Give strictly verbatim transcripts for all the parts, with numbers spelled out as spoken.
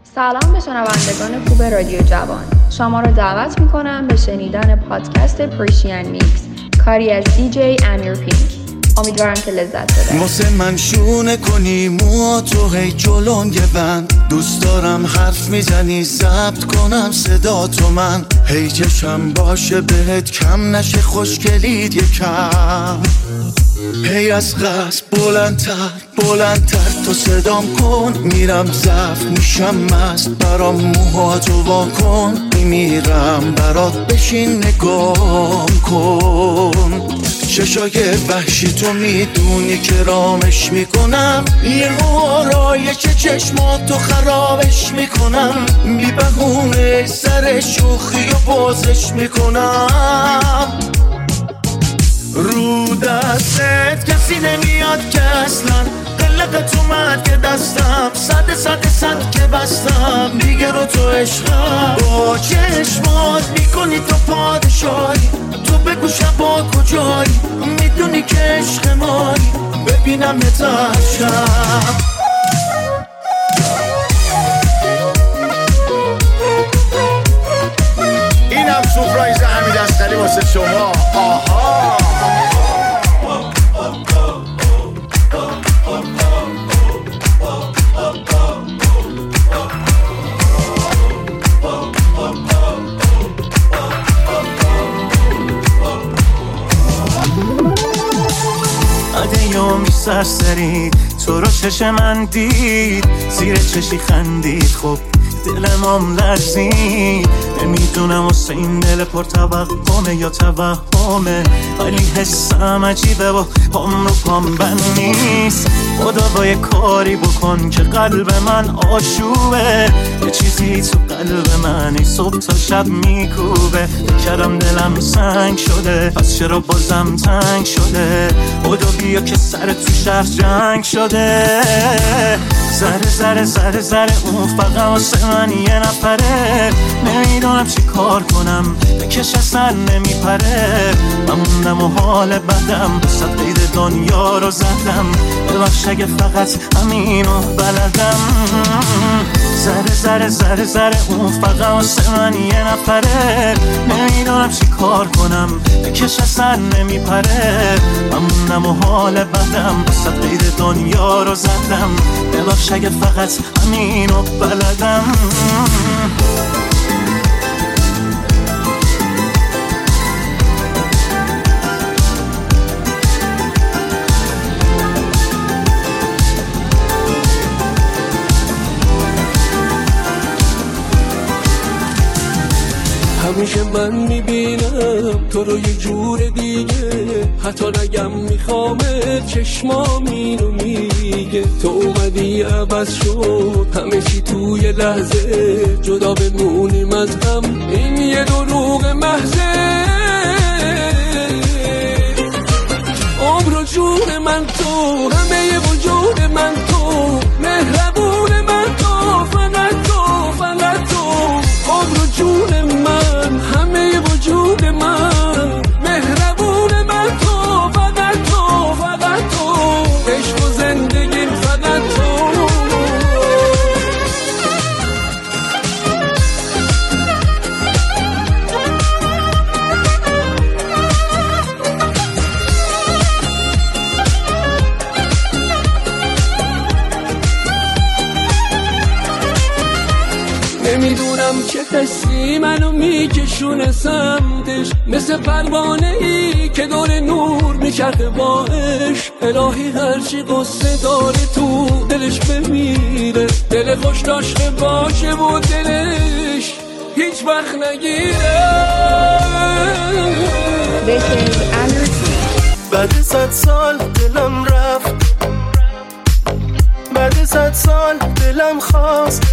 سلام به شنوندگان خوب رادیو جوان. شما را دعوت میکنم به شنیدن پادکست پرشین میکس، کاری از دی جی امیر پینک. امیدوارم که لذت ببرید. واسه من شونه کنی مو تو هی جلونگ بند، دوست دارم حرف میزنی ضبط کنم صدا تو، من هی چشم باشه بهت کم نشه خوشگلید یکم، هی از قصد بلندتر بلندتر تو صدام کن، میرم ضعف میشم مست برام موهاتو وا کن، میمیرم برات بشین نگام کن، چشای وحشی تو میدونی که رامش میکنم، یه آرایش چشماتو خرابش میکنم، بی بهونه سر شوخی و بازش میکنم، رو دستت کسی نمیاد که اصلا قلقت اومد که دستم صد صد صد که بستم دیگه رو تو عشقم، با چشمات میکنی تو پادشاهی، تو بگو شبا کجایی میدونی که عشق مایی، ببینم نترشم. اینم سورپرایز حمید اصغری واسه شما. آها یومی سرسرید تو رو چش من دید، زیر چشی خندید، خب دلم لرزید، نمیدونم واسه این دل پر توقمه یا توهمه، ولی حسم عجیبه و پام رو پام بند نیست، خدا با یه کاری بکن که قلب من آشوبه، یه چیزی تو قلب من ای صبح تا شب میکوبه، کردم دلم سنگ شده پس چرا بازم تنگ شده، خدا بیا که سر تو شهر جنگ شده، زره زره زره زره اون فقط واسه من یه نفره، نمیدونم چی کار کنم بکش اصلا نمیپره، من موندم و حال بدم صد قید دنیا رو زدم، ببخش اگه فقط همینو بلدم، زره زره زره زره اون فقط واسه من یه نفره، نمیدونم چی کار کنم بکش اصلا نمیپره، من موندم و حال بدم صد قید دنیا رو زدم، ببخش اگه فقط همینو بلدم. همیشه من میبینم تو رو یه جور دیگه، حتی نگم میخوامت چشمام اینو میگه، تو اومدی عوض شد همه چی توی لحظه، جدا بمونیم از هم این یه دروغ محضه، عمر و جون من تو، همه وجود من تو، مهربون من تو، فقط تو فقط تو، عمر و جون من، همه وجود من، مهربون من تو، فقط تو فقط تو، عشق و زندگی فقط تو. نمیدونم چه حسی منو میکشونه سمتش، مثل پروانه ای که دور نور میچرخه باش، الهی هرچی قصه داره تو دلش بمیره، دل خوش داشته باشه و دلش هیچ وقت نگیره. بعد صد سال دلم رفت، بعد صد سال دلم خواست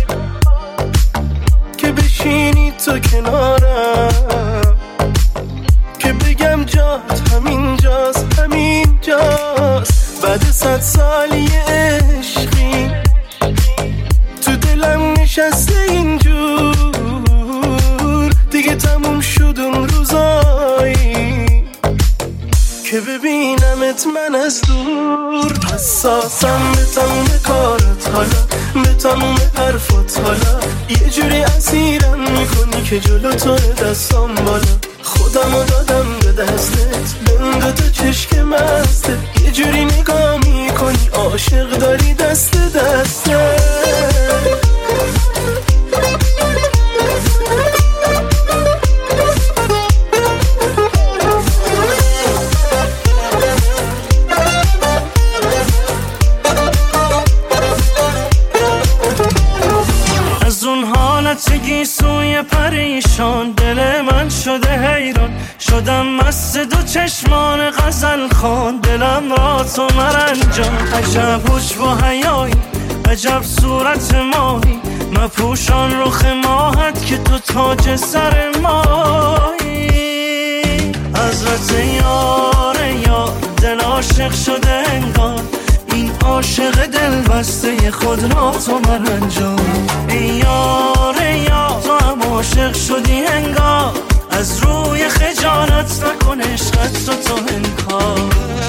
که بشینی تو کنارم، که بگم جات همین جاست همین جاست، بعد صد سال یه عشقی تو دلم نشسته اینجور، دیگه تموم شد اون روزایی که ببینمت من از دور، حساسم به تموم کارت حالا، به تموم حرفات حالا، یه جوری اسیرم میکنی که جلو تو دستام بالا، خودمو دادم به دستت، بنده تو چشک مستت، یه جوری نگاه میکنی عاشق داری دست دسته. گیسوی پریشان دل من شده حیران، شدم مست دو چشمان غزل خان، دلم را تو مرنجان. عجب حجب و حیایی، عجب صورت ماهی، مپوشان رخ ماهت که تو تاج سر ماهی. حضرت یار یار دل عاشق شده انگار، این عاشق دل بسته خود را تو مرنجان. ای یار یار تو هم عاشق شدی انگار، از روی خجالت نکن عشقت تو تو انکار.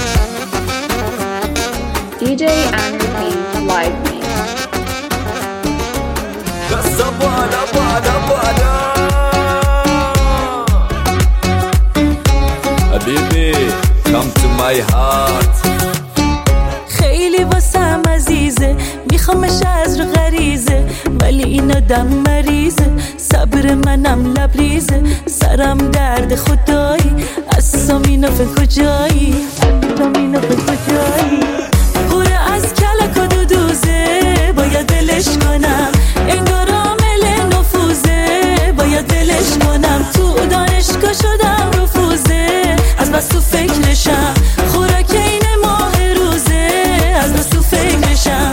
دی جی Amir Pink live mix. دستا بالا بالا بالا حبیبی come to my heart. خیلی واسم عزیزه، میخوامش از رو غریزه، ولی این آدم مریضه، صبر منم لبریزه، سرم درد خدایی، اسامینا فکر کجایی، اسامینا فکر کجایی. پوره از کلک و دودوزه، باید دلش کنم، انگار عامل نفوذه، باید دلش کنم. تو دانشگاه شدم رفوزه، از بس تو فکرشم، خوراک این ماه روزه، از بس تو فکرشم.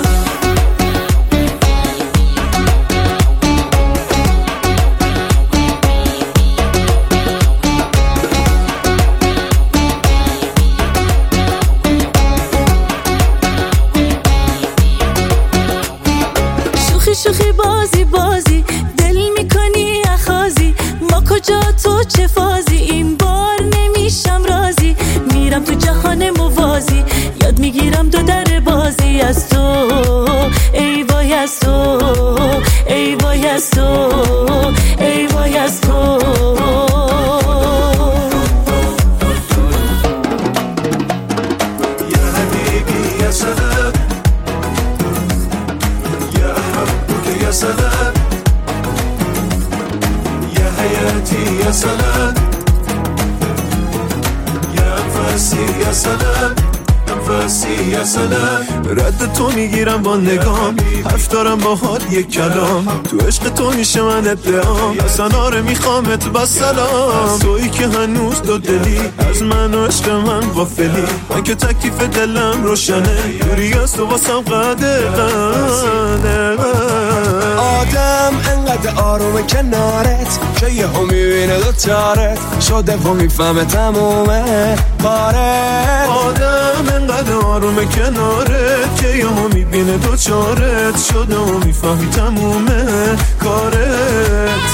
شوخی بازی بازی دل میکنی اخازی، ما کجا تو چه فازی، این بار نمیشم رازی، میرم تو جهان موازی، یاد میگیرم دو در بازی از تو، ای وای از تو، ای وای از تو، ای وای از تو. یا حبیبی یا سلام، يا سلام يا حياتي يا سلام يا أنفاسي يا سلام أنفاسي يا سلام. رد تو میگیرم با نگام، حرف دارم با حال یک کلام، تو عشق تو میشه من ادعام، اصلا آره میخوامت با سلام. تویی که هنوز دو دلی از من و عشق من غافلی، من که تکلیف دلم روشنه، دوری از تو واسم قده قده. آدم انقدر آرومه کنارت که یه هم میبینه دوچارت شده و میفهمه تمومه کارت. آدم انقدر آرومه کنارت که یه هم میبینه دوچارت شده و میفهمی تمومه کارت.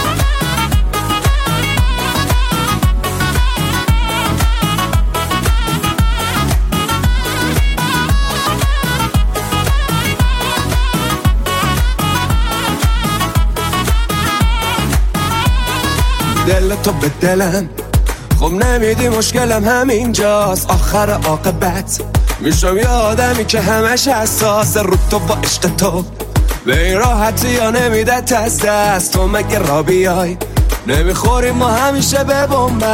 دل تو به دلم، خب نمیدی مشکلم همینجاست، آخر عاقبت میشم یه آدمی که همش حساس رو تو با عشق تو، به این راحتی یا نمیده از دست. تو مگه را بیای نمیخوریم ما همیشه به بنبست.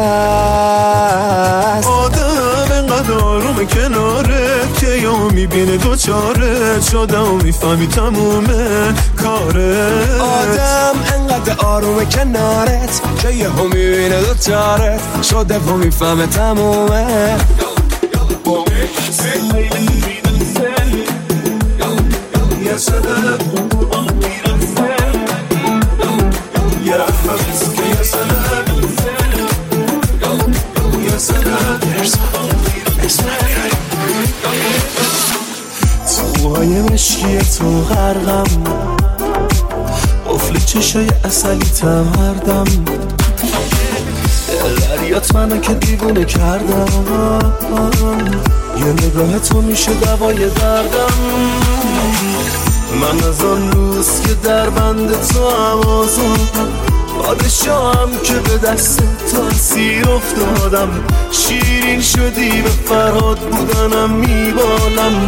آدم انقدر آرومه کنارت که یا میبینه دوچارت شده و میفهمی تمومه کارت. آدم انقدر آرومه کنارت که یه هم میبینه دوچارت شده و میفهمه تمومه. يا سلام يا حبيبي يا سلام يا سلام. توهای مشکی تو غرقم، قفل چشای اصلی تم هردم، فریات منو که دیوونه کردم، یه نگاه تو میشه دوای دردم. من از آن روز که در بند تو آوازم، پادشاهم که به دست تو اسیر افتادم. شیرین شدی به فرهاد بودنم میبالم.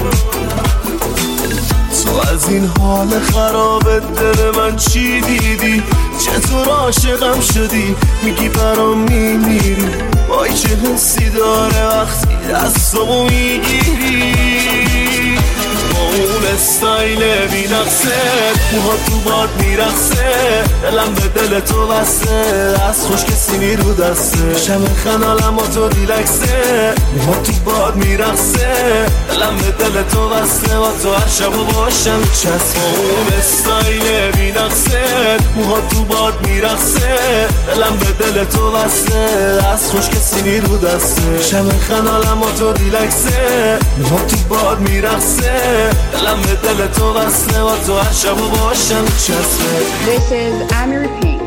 تو از این حال خراب دل من چی دیدی؟ چطور عاشقم شدی؟ میگی برام میمیری. وای چه حسی داره وقتی دستمو میگیری. اون استایل بی نقصه، موها تو باد میرقصه، دلم به دل تو بسته، از خوش کسی نیرو دسته. شم خنالم و تو ریلکسه، موها تو باد میرقصه، دلم به دل تو بسته، و تو هر شب باشم چسبه. اون استایل بی نقصه، موها تو باد میرقصه، دلم به دل تو بسته، از خوش کسی نیرو دسته. شم خنالم و تو ریلکسه، موها تو باد میرقصه، دلم به دل تو بسته، و تو هر شب باشم چسبه. This is Amir Pink.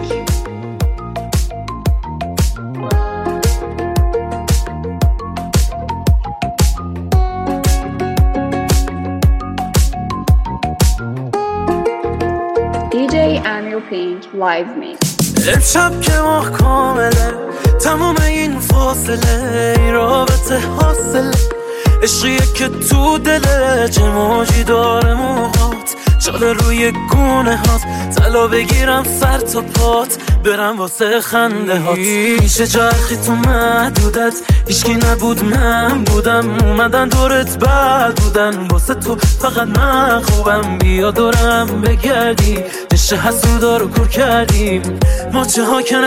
دی جی Amir Pink live mix. امشب که ماه کامله، تمام این فاصله، این رابطه حاصله، عشقیه که تو دله، چه موجی داره موهات، چاله روی گونه هات، طلا بگیرم سر تا پات، برم واسه خنده هات. میشه چرخی تو محدودت، هیچکی نبود من بودم، اومدن دورت بد بودن، واسه تو فقط من خوبم. بیا دورم بگردی، نشه حسودا رو کور کردیم، ما چه ها که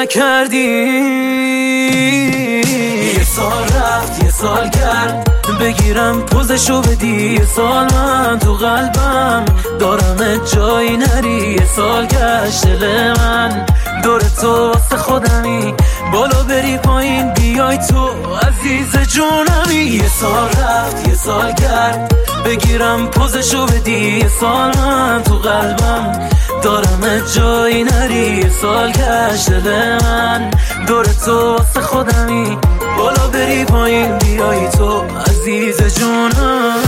نکردیم. یه سال رفت یه سال گرد، بگیرم پوزشو بدی. یه سال من تو قلبم دارم جایی نری. یه سال گشت دل من دور تو واسه خودمی، بالا بری پایین بیای تو عزیز جونمی. یه سال رفت یه سال گرد، بگیرم پوزشو بدی. یه سال من تو قلبم دارم جایی نری. یه سال گشت دل من دور تو واسه خودمی، بالا بری پایین بیای تو عزیز جونم.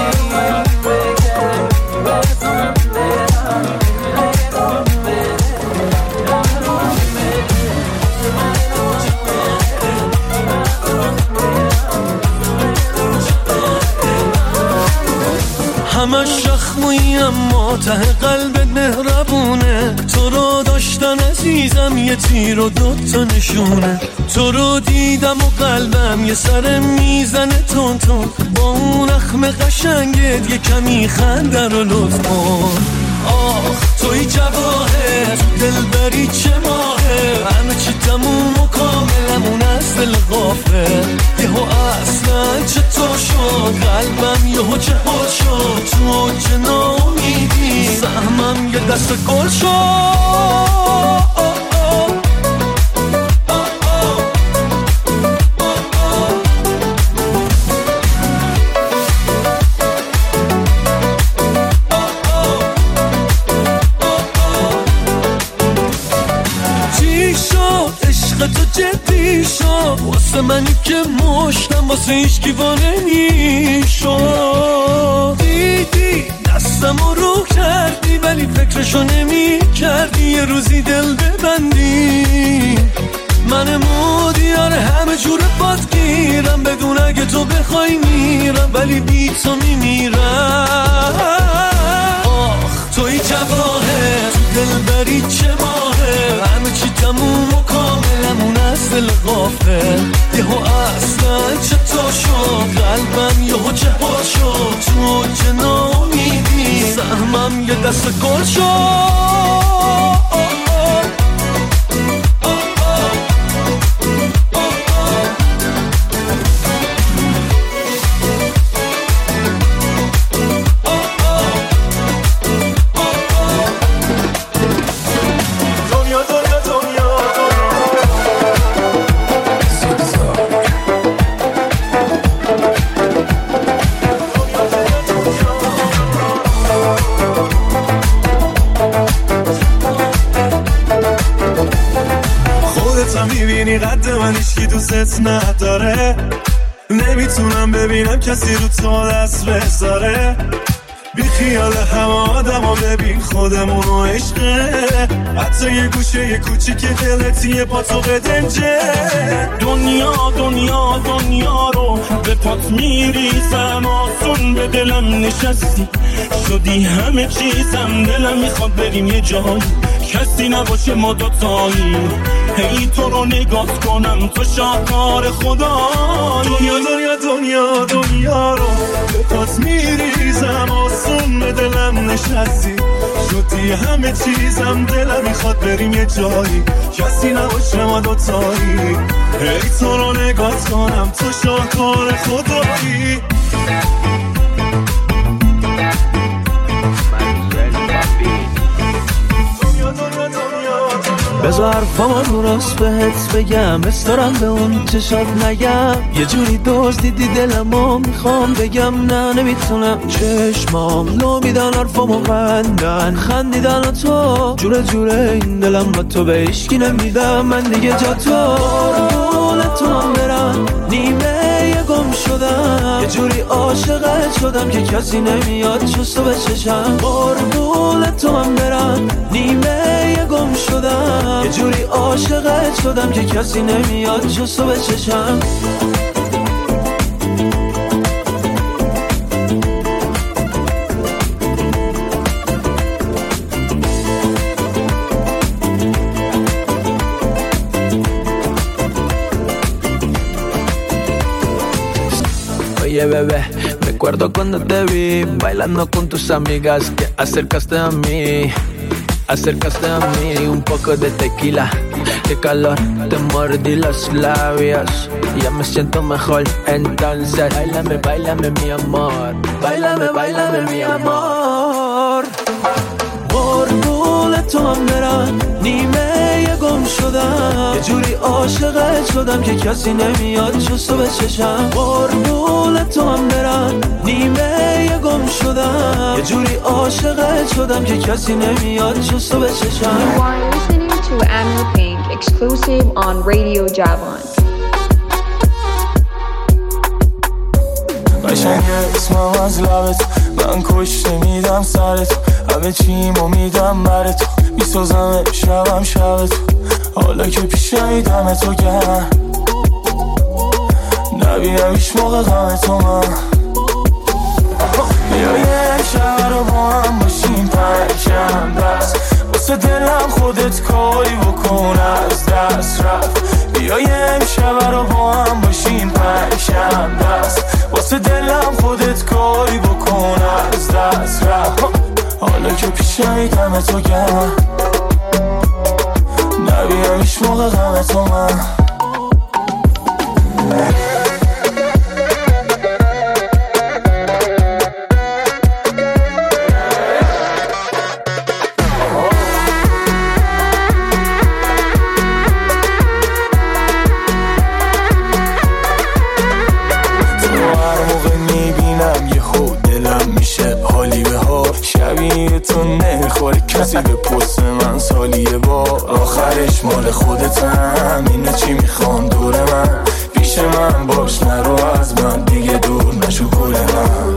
همش رخمویی اما ته قلبت مهربونه. تو رو داشتن عزیزم یه تیر و دوتا نشونه. تو رو دیدم و قلبم یه سر میزنه تون تون. با اون رخم قشنگت یه کمی خنده رو لطف کن. آخ توی جواهر دلبری چه ماهه، همه چی تموم و کاملمون از دل غافل. یهو اصلا چطور شد قلبم یهو چه حال شد، تو چه ناامیدی سهمم یه دست گل شد. تو جدی شد واسه منی که مشتم، واسه هیچ کیوانه میشد. دیدی دستم رو کردی ولی فکرشو نمی کردی، یه روزی دل ببندی. من مودیاره همه جور باد گیرم، بدون اگه تو بخوای میرم ولی بی تو میمیرم. آخ توی جواهر دلبری چه ماهه، همه چی تموم و کاملمون از دل غافل. یهو اصلا چطور شد قلبم یهو چه حال شد، تو چه ناامیدی سهمم یه دست گل شد. میبینی قد من هیچکی دوست نداره، نمیتونم ببینم کسی رو تو دست بذاره. بی خیال همه آدم ها ببین خودمون و عشقه، حتی یه گوشه یه کوچیک دلتیه پا تو بدنجه. دنیا دنیا دنیا رو به پات میریزم، آسون به دلم نشستی شدی همه چیزم. دلم میخواد بریم یه جایی کسی نباشه ما دوتایی، هی تو رو نگاه کنم تو شاهکار خدا. دنیا دنیا دنیا دنیا رو به پات میریزم، آسون به دلم نشستی شدی همه چیزم. دلم میخواد بریم یه جایی کسی نباشه ما دوتایی، هی تو رو نگاه کنم تو شاهکار خدایی. بذار حرفامو درست بهت بگم، بستارم به اون چشات نگم. یه جوری دوست دیدی دلمو میخوام بگم، نه نمیتونم. چشمام لو میدن حرفامو قندن، خندیدن و تو جوره جوره این دلم با تو به عشقی نمیدم. من دیگه جا تو قربونت تو هم برم، نیمه یه گم شدم. یه جوری عاشقت شدم که کسی نمیاد چستو به چشم. قربونت تو هم برم، نیمه یه گم شدم. یه جوری عاشقت شدم که کسی نمیاد جستو به چشم. Oye bebé, recuerdo cuando te vi bailando con tus amigas, te acercaste a mí, acercaste a mí. Un poco de tequila, qué calor, te mordí los labios, ya me siento mejor. Entonces, bailame, bailame mi amor, bailame, bailame mi amor. قربون تو هم برم، نیمه یه گم شدم. یه جوری عاشقت شدم که کسی نمیاد جستو به چشم. قربون تو هم برم، نیمه یه گم شدم. یه جوری عاشقت شدم که کسی نمیاد جستو به چشم. You are listening to Amir Pink exclusive on Radio Javan. قشنگه اسمم از لبت، من کشته میدم سرت. همه چیمو میدم بر تو، میسازم شبم شب تو. حالا که پیشمی دم تو گرم، نبینم ایش موقع غم تو من. بیا یه شب رو با هم باشیم پرشم دست، واسه دلم خودت کاری بکن از دست رفت. بیا یه شب رو با هم باشیم پرشم دست، واسه دلم خودت کاری بکن از دست رفت. حالا که پیشمی دم تو گرم، نبینم ایش موقع غم تو من. تو نمیخوری کسی به پست من سالیه بار، آخرش مال خودتم. اینه چی میخوام دور من، پیش من باش نرو از من دیگه دور نشو گل من.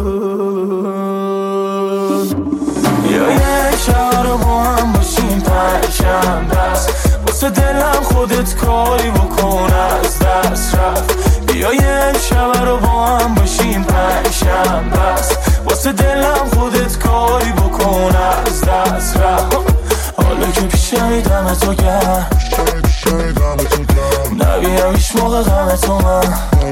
یا یک شب رو با هم باشیم پرشم دست، واسه دلم خودت کاری بکن از دست رفت. بیا یک شب رو با هم باشیم پرشم دست، واسه دلم خودت کاری بکن از دست رفت. حالا که پیشمی دم تو گرم، نبینم ایش موقع غم تو من.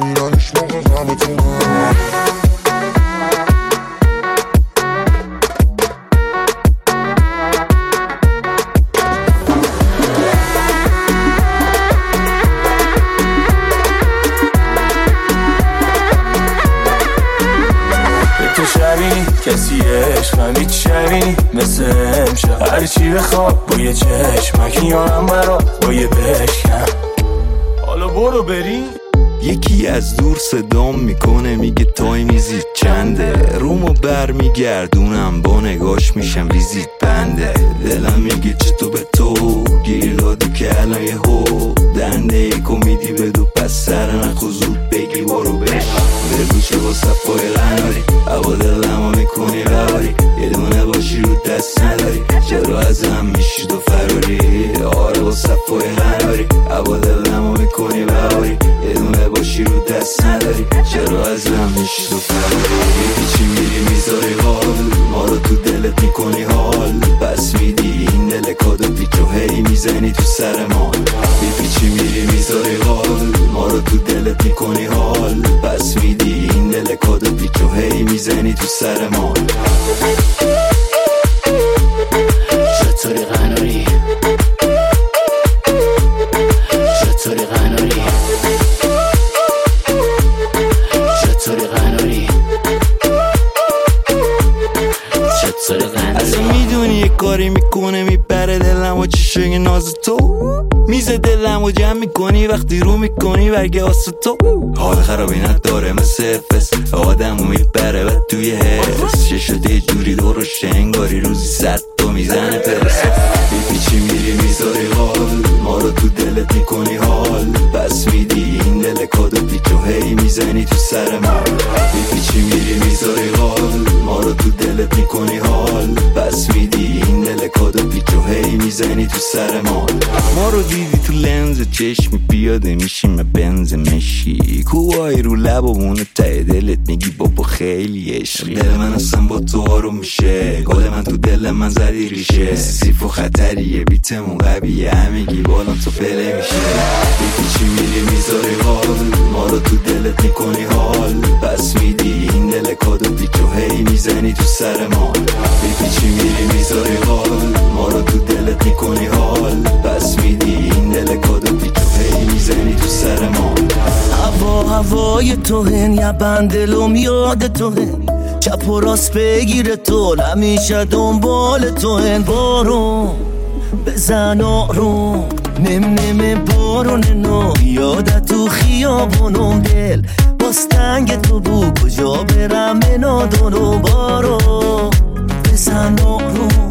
کسی عشقم هیچ شبی مثل امشب، هرچی بخواب با یه چشمک میارم برات با یه بشکم. حالا برو بریم یکی از دور صدام میکنه میگه تایم ویزیت چنده، رومو بر میگردونم با نگاش میشم ویزیت بنده. دلم میگه چطور به تو گیر دادی که الان یه هو دنده ای کمیدی بدو پس سر نخو زود بگی برو بگم بگو چه با صفای غناری هوا دلمو میکنی بباری یه دونه باشی رو دست نداری چرا ازم میشی تو فراری. آره با صفای غناری هوا دلمو میکنی بباری یه دونه باشی رو دست نداری چرا ازم میشی تو فراری. چی میری میذاری حال ما رو تو دلت میکنی حال پس میدی این دل کادو پیچو هی میزنی تو سر ما. چی میری میذاری حال ما رو تو دلت میکنی حال پس میدی این دل کادو پیچو هی میزنی تو سر ما. چطوری قناری چطوری قناری چطوری قناری چطوری قناری. اصلا میدونی یه کاری میکنه میبره دلم و چشای ناز تو میزه دلم و جمع میکنی وقتی رو میکنی برگه آسه تو. حال خرابی نداره مثل فس آدمو میبره و توی حس ششده یه جوری درست انگاری روزی صد تو میزنه پرس. بیپیچی میری میذاری حال ما رو تو دلت میکنی حال پس میدی این دل کادو پیچو هی میزنی تو سر ما. بیپیچی میری میذاری حال ما رو تو دلت میکنی حال پس میدی این دل کادو پیچو هی میزنی تو سر ما. ما رو دیدی تو لنز چشم پیاده میشیم بنز مشی کوهای رو لب و مونه ته دلت میگی بابا خیلی عشقی. دل من اصلا با تو آروم میشه گل من تو دل من زدی ریشه سیف و خطریه بیتمون قویه همگی بالان تو پله میشه. بیپیچی میری میذاری حال ما رو تو دلت میکنی حال پس میدی این دل کادو پیچو هی میزنی تو سر ما. بیپیچی میری میذاری حال ما رو تو دلت میکنی حال پس میدی این دل کادو پیچو هی میزنی تو سر ما. هوا هوای تو هن یا بندلم یاد تو هن چپ و راست بگیره تو همیشه دنبال تو هن. بارون بزن آروم نم نم بارون نو یادت تو خیابونم دل باز تنگ تو بو کجا برم نادونو. بارون بزن آروم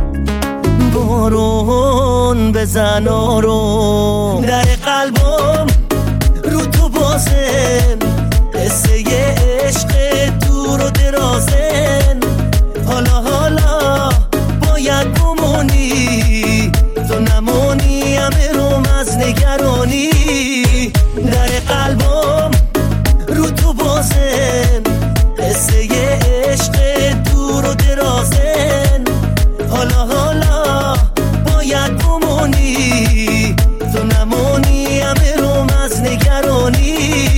بارون بزن آروم در قلبم رو تو بازن قصه یه عشق دور و درازن. حالا حالا باید بمونی تو نمونی همه روم از نگرانی. در قلبم رو تو بازن قصه یه عشق دور و درازن. حالا حالا باید بمونی تو نمونی همه روم از نگرانی.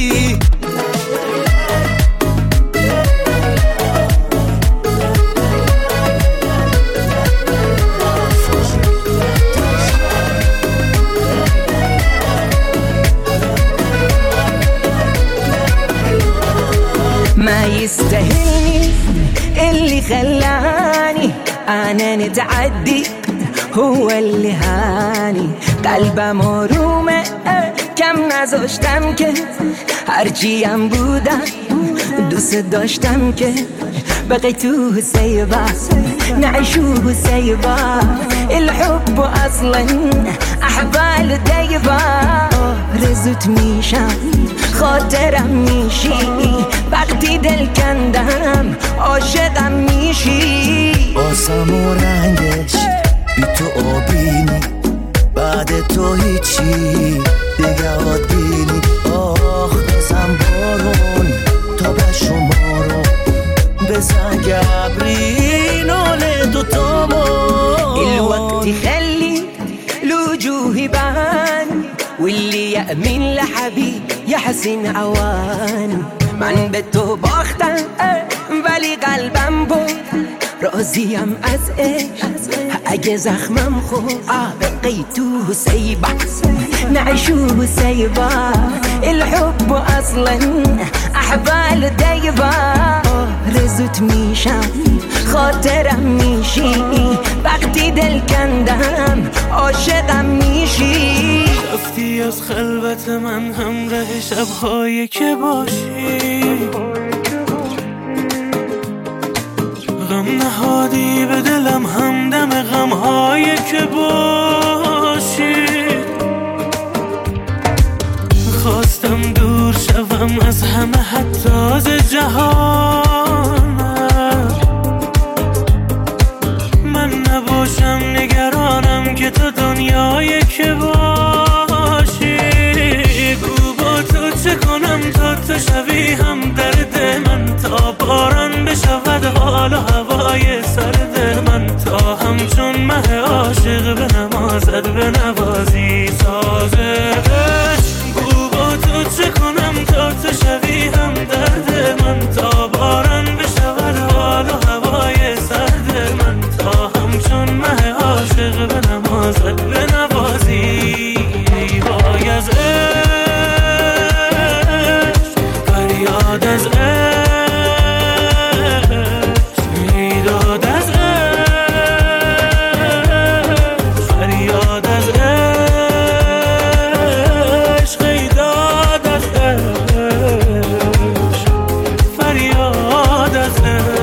ما يستاهلني اللي خلاني انا نتعدي هو اللي هاني. قلبم آرومه کم نذاشتم که هرچیم بودم دوست داشتم که بقي تو سيبا نعيشوه سيبا. الحب اصلا احبال دايبا رزت میشم خاطرم میشی وقتی دل کندم عاشقم میشی. آسم و رنگش بی تو آبینی بعد تو هیچی دیگه آدینی. آخ بزن بارون تا به شما رو بزن گبری نال دوتامو. الوقت خلي الوجوه بان واللي يأمن لحبيب يحسن عوان. من به تو باختم ولی قلبم بود راضیم از عشق اگه زخمم خود بقي تو سيبا نعيشوه سيبا. الحب اصلا احبال دايبا رزت میشم خاطرم میشی وقتی دل کندم عاشقم میشی. رفتی از خلوت من همراه شب‌هایی که باشی، غم نهادی به دلم همدم غم‌هایی که باشی. خواستم دور شوم از همه حتی از جهانم، من نباشم نگرانم که تو دنیایی که باشی. گو با تو چه کنم تا تو شوی هم درد من، تا باران بشود حال و هوای سرد من، تا همچون مه عاشق به نمازت به نوازی سازش. گو با تو چه کنم تا تو شوی هم درد من، تا باران بشود حال و هوای سرد من، تا همچون مه عاشق به نمازت به نوازی. ای وای از عشق، فریاد از عشق، ای داد از عشق، فریاد از عشق، ای داد از عشق، فریاد از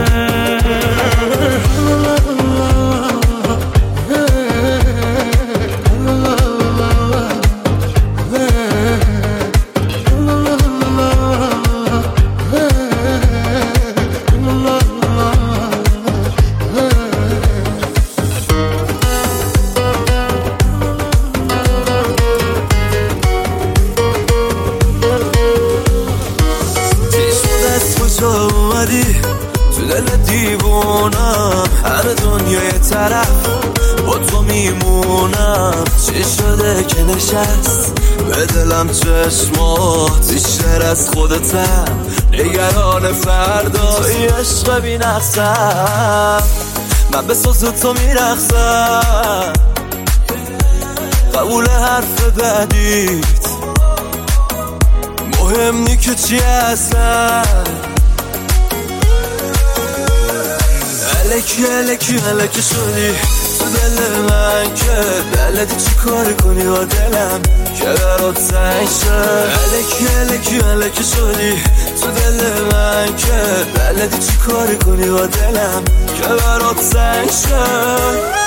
تو دل دیوونم، همه دنیای طرف با تو میمونم. چی شده که نشست به دلم چشمات، بیشتر از خودتم نگران فردای عشق بی نقصم. من به سوز تو میرقصم، قبول حرف بدیت مهم نی که چی هستم. الکی الکی الکی شدی تو دل من که بلدی چی کار کنی با دلم که برات سنگ شد. الکی الکی الکی شدی تو دل من که بلدی چی کار کنی با دلم که برات سنگ شد.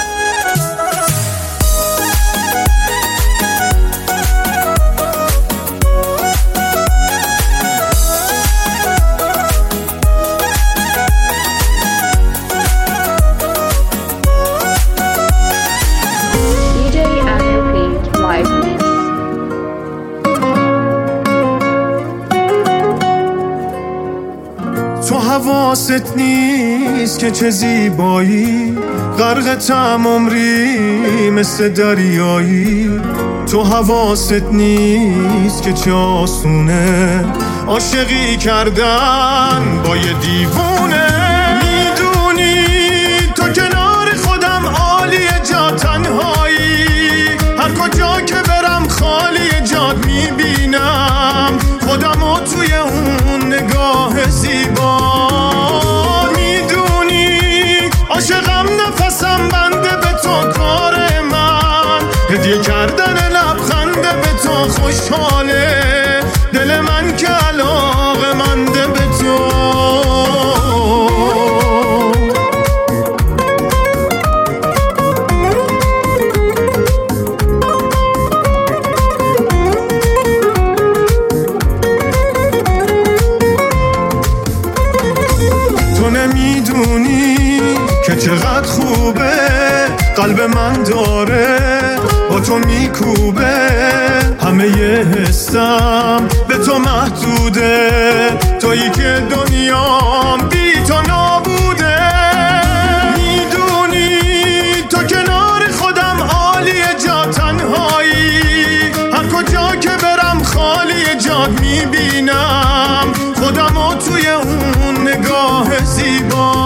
حواست نیست که چه زیبایی، غرق تم عمری مثل دریایی. تو حواست نیست که چه آسونه عاشقی کردن با یه دیوونه. میدونی تو کنار خودم عالیه، جا تنهایی، هر کجا که برم خالی جاد میبینم خودمو توی اون نگاه زیبا. میدونی عاشقم، نفسم بنده به تو، کار من هدیه کردن لبخنده به تو. خوشحاله دل من که علاقه منده به تو. که چقدر خوبه قلب من داره با تو میکوبه، همه یه حسم به تو محدوده، تویی که دنیام بی تو نابوده. میدونی تو کنار خودم عالیه، جا تنهایی، هر کجا که برم خالی جاد میبینم خودمو توی اون نگاه زیبا.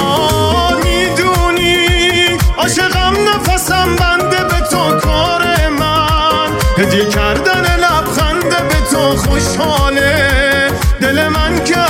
عاشقم، نفسم بنده به تو، کار من هدیه کردن لبخنده به تو. خوشحاله دل من که